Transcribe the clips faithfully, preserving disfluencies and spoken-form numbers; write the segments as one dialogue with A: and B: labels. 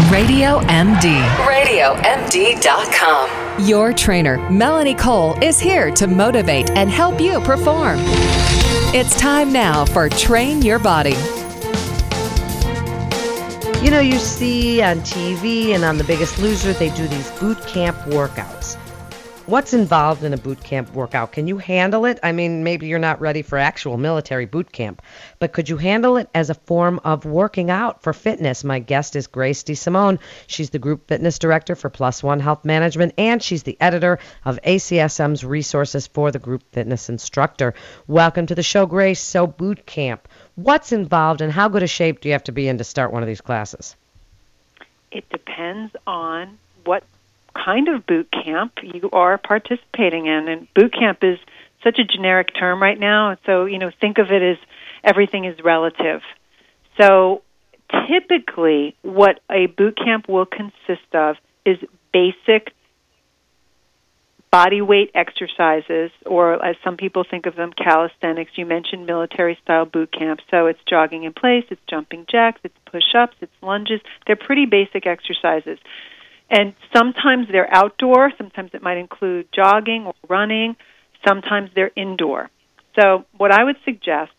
A: Radio M D.
B: radio M D dot com.
A: Your trainer, Melanie Cole, is here to motivate and help you perform. It's time now for Train Your Body.
C: You know, you see on T V and on The Biggest Loser, they do these boot camp workouts. What's involved in a boot camp workout? Can you handle it? I mean, maybe you're not ready for actual military boot camp, but could you handle it as a form of working out for fitness? My guest is Grace DeSimone. She's the Group Fitness Director for Plus One Health Management, and she's the editor of A C S M's Resources for the Group Fitness Instructor. Welcome to the show, Grace. So boot camp, what's involved and how good a shape do you have to be in to start one of these classes?
D: It depends on what kind of boot camp you are participating in. And boot camp is such a generic term right now, so, you know, think of it as everything is relative. So typically what a boot camp will consist of is basic body weight exercises, or as some people think of them, calisthenics. You mentioned military-style boot camp, so it's jogging in place, it's jumping jacks, it's push-ups, it's lunges. They're pretty basic exercises. And sometimes they're outdoor, sometimes it might include jogging or running, sometimes they're indoor. So what I would suggest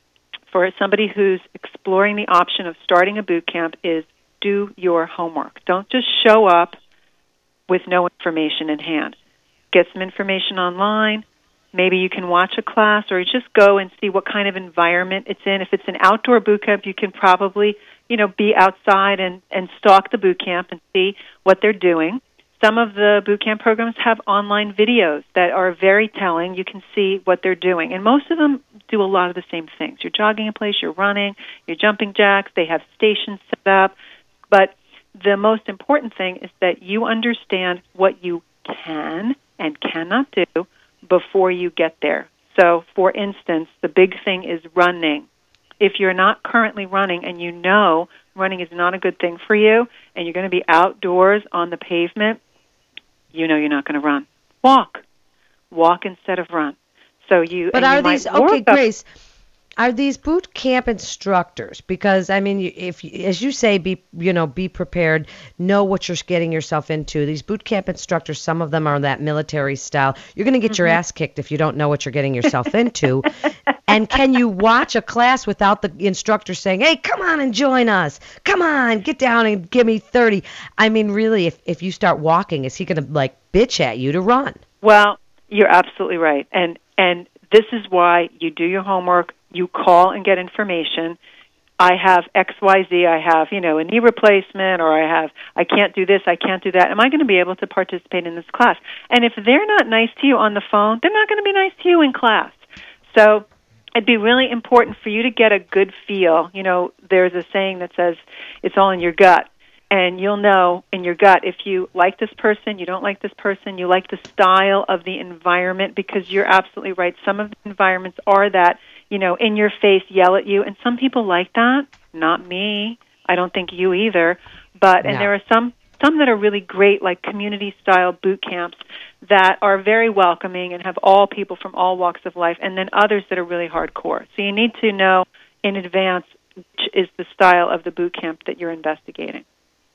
D: for somebody who's exploring the option of starting a boot camp is do your homework. Don't just show up with no information in hand. Get some information online. Maybe you can watch a class, or just go and see what kind of environment it's in. If it's an outdoor boot camp, you can probably, you know, be outside and, and stalk the boot camp and see what they're doing. Some of the boot camp programs have online videos that are very telling. You can see what they're doing. And most of them do a lot of the same things. You're jogging in place, you're running, you're jumping jacks, they have stations set up. But the most important thing is that you understand what you can and cannot do before you get there. So, for instance, the big thing is running. If you're not currently running and you know running is not a good thing for you and you're going to be outdoors on the pavement, you know you're not going to run. Walk. Walk instead of run. So you.
C: But are these okay, Grace? Are these boot camp instructors? Because I mean, if as you say, be you know, be prepared, know what you're getting yourself into. These boot camp instructors, some of them are that military style. You're going to get mm-hmm. your ass kicked if you don't know what you're getting yourself into. And can you watch a class without the instructor saying, "Hey, come on and join us. Come on, get down and give me thirty." I mean, really, if if you start walking, is he going to like bitch at you to run?
D: Well, you're absolutely right, and and this is why you do your homework. You call and get information. I have X Y Z. I have, you know, a knee replacement, or I have, I can't do this, I can't do that. Am I going to be able to participate in this class? And if they're not nice to you on the phone, they're not going to be nice to you in class. So it'd be really important for you to get a good feel. You know, there's a saying that says it's all in your gut. And you'll know in your gut if you like this person, you don't like this person, you like the style of the environment, because you're absolutely right. Some of the environments are that, you know, in your face, yell at you. And some people like that. Not me. I don't think you either. But, and no. there are some, some that are really great, like community-style boot camps that are very welcoming and have all people from all walks of life, and then others that are really hardcore. So you need to know in advance which is the style of the boot camp that you're investigating.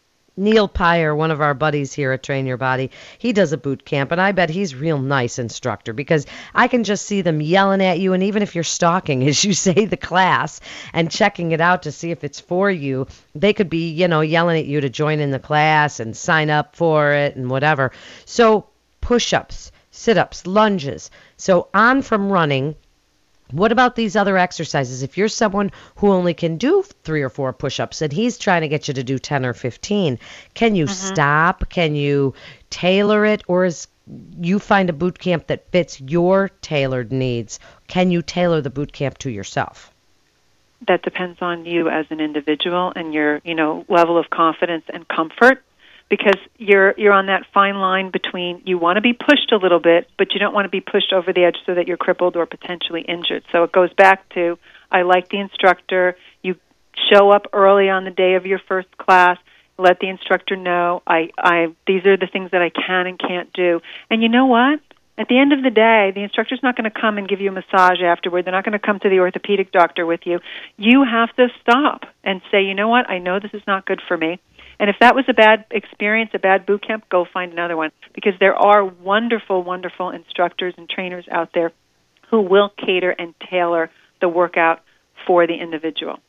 C: Neil Pyer, one of our buddies here at Train Your Body, he does a boot camp, and I bet he's a real nice instructor, because I can just see them yelling at you, and even if you're stalking, as you say, the class and checking it out to see if it's for you, they could be, you know, yelling at you to join in the class and sign up for it and whatever. So push-ups, sit-ups, lunges. So on from running. What about these other exercises? If you're someone who only can do three or four push-ups and he's trying to get you to do ten or fifteen, can you mm-hmm. stop? Can you tailor it? Or is you find a boot camp that fits your tailored needs? Can you tailor the boot camp to yourself?
D: That depends on you as an individual and your, you know, level of confidence and comfort. Because you're you're on that fine line between you want to be pushed a little bit, but you don't want to be pushed over the edge so that you're crippled or potentially injured. So it goes back to, I like the instructor. You show up early on the day of your first class. Let the instructor know, I, I these are the things that I can and can't do. And you know what? At the end of the day, the instructor's not going to come and give you a massage afterward. They're not going to come to the orthopedic doctor with you. You have to stop and say, you know what? I know this is not good for me. And if that was a bad experience, a bad boot camp, go find another one, because there are wonderful, wonderful instructors and trainers out there who will cater and tailor the workout for the individual.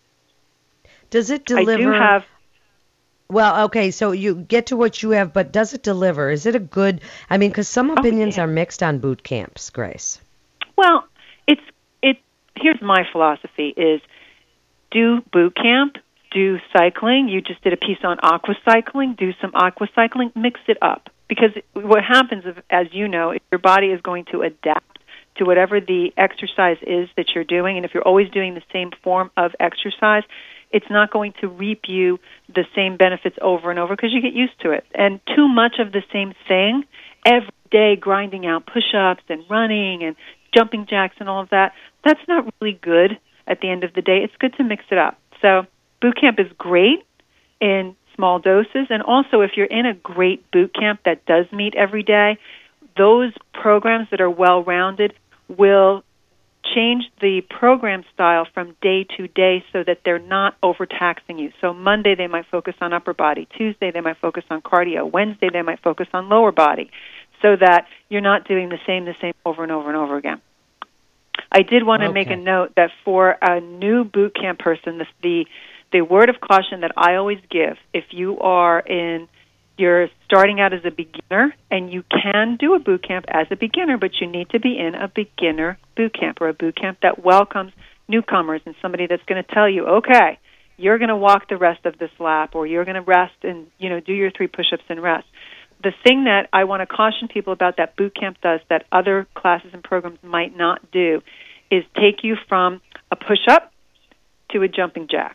C: Does it deliver?
D: I do have...
C: Well, okay, so you get to what you have, but does it deliver? Is it a good, I mean, because some opinions
D: oh, yeah.
C: are mixed on boot camps, Grace.
D: Well, it's it. Here's my philosophy is do boot camp, do cycling. You just did a piece on aqua cycling, do some aqua cycling, mix it up. Because what happens, is, as you know, if your body is going to adapt to whatever the exercise is that you're doing, and if you're always doing the same form of exercise, it's not going to reap you the same benefits over and over because you get used to it. And too much of the same thing, every day grinding out push-ups and running and jumping jacks and all of that, that's not really good at the end of the day. It's good to mix it up. So boot camp is great in small doses, and also if you're in a great boot camp that does meet every day, those programs that are well-rounded will change the program style from day to day so that they're not overtaxing you. So Monday they might focus on upper body. Tuesday they might focus on cardio. Wednesday they might focus on lower body, so that you're not doing the same, the same over and over and over again. I did want to
C: okay.
D: make a note that for a new boot camp person, the, the the word of caution that I always give, if you are in you're starting out as a beginner, and you can do a boot camp as a beginner, but you need to be in a beginner boot camp or a boot camp that welcomes newcomers and somebody that's going to tell you, okay, you're going to walk the rest of this lap, or you're going to rest and, you know, do your three push-ups and rest. The thing that I want to caution people about that boot camp does that other classes and programs might not do is take you from a push-up to a jumping jack,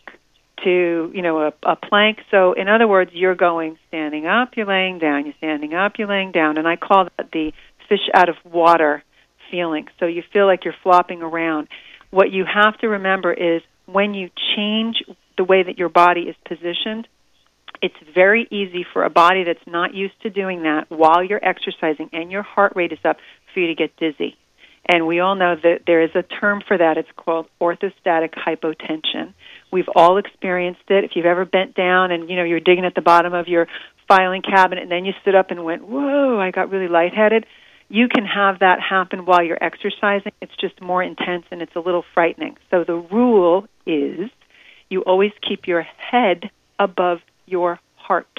D: to, you know, a, a plank. So in other words, you're going standing up, you're laying down, you're standing up, you're laying down, and I call that the fish out of water feeling. So you feel like you're flopping around. What you have to remember is when you change the way that your body is positioned, it's very easy for a body that's not used to doing that while you're exercising and your heart rate is up for you to get dizzy. And we all know that there is a term for that. It's called orthostatic hypotension. We've all experienced it. If you've ever bent down and, you know, you're digging at the bottom of your filing cabinet and then you stood up and went, whoa, I got really lightheaded, you can have that happen while you're exercising. It's just more intense and it's a little frightening. So the rule is you always keep your head above your heart.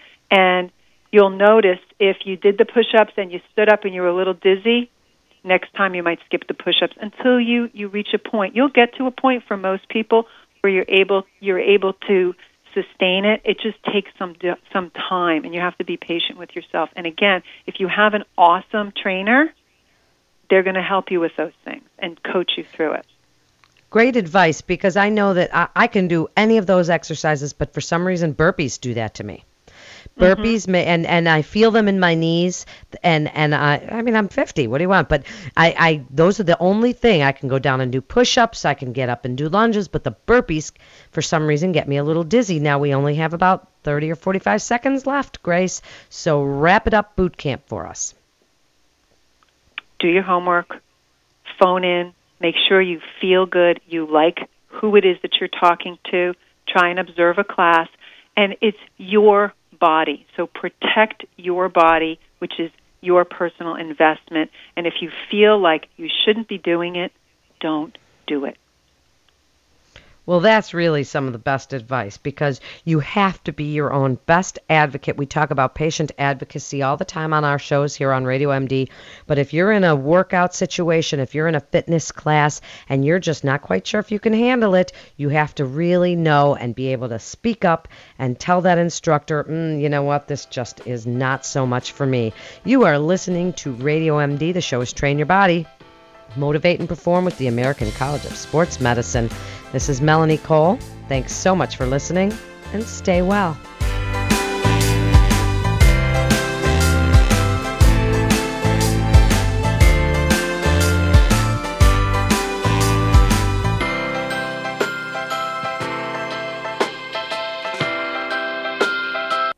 D: And you'll notice if you did the push-ups and you stood up and you were a little dizzy, next time you might skip the push-ups until you, you reach a point. You'll get to a point for most people where you're able you're able to sustain it. It just takes some some time, and you have to be patient with yourself. And again, if you have an awesome trainer, they're going to help you with those things and coach you through it.
C: Great advice, because I know that I, I can do any of those exercises, but for some reason burpees do that to me. Burpees, mm-hmm. may, and, and I feel them in my knees, and, and I I mean, I'm fifty, what do you want? But I, I those are the only thing. I can go down and do push-ups, I can get up and do lunges, but the burpees, for some reason, get me a little dizzy. Now we only have about thirty or forty-five seconds left, Grace, so wrap it up boot camp for us.
D: Do your homework, phone in, make sure you feel good, you like who it is that you're talking to, try and observe a class, and it's your body. So protect your body, which is your personal investment. And if you feel like you shouldn't be doing it, don't do it.
C: Well, that's really some of the best advice, because you have to be your own best advocate. We talk about patient advocacy all the time on our shows here on Radio M D. But if you're in a workout situation, if you're in a fitness class and you're just not quite sure if you can handle it, you have to really know and be able to speak up and tell that instructor, mm, you know what, this just is not so much for me. You are listening to Radio M D. The show is Train Your Body, Motivate and Perform with the American College of Sports Medicine. This is Melanie Cole. Thanks so much for listening, and stay well.